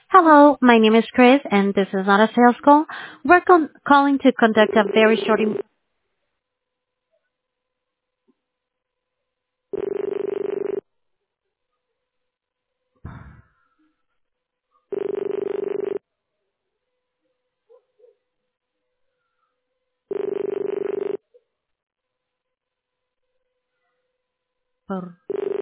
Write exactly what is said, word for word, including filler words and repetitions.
Hello, my name is Chris, and this is not a sales call. We're con- calling to conduct a very short. Im- por-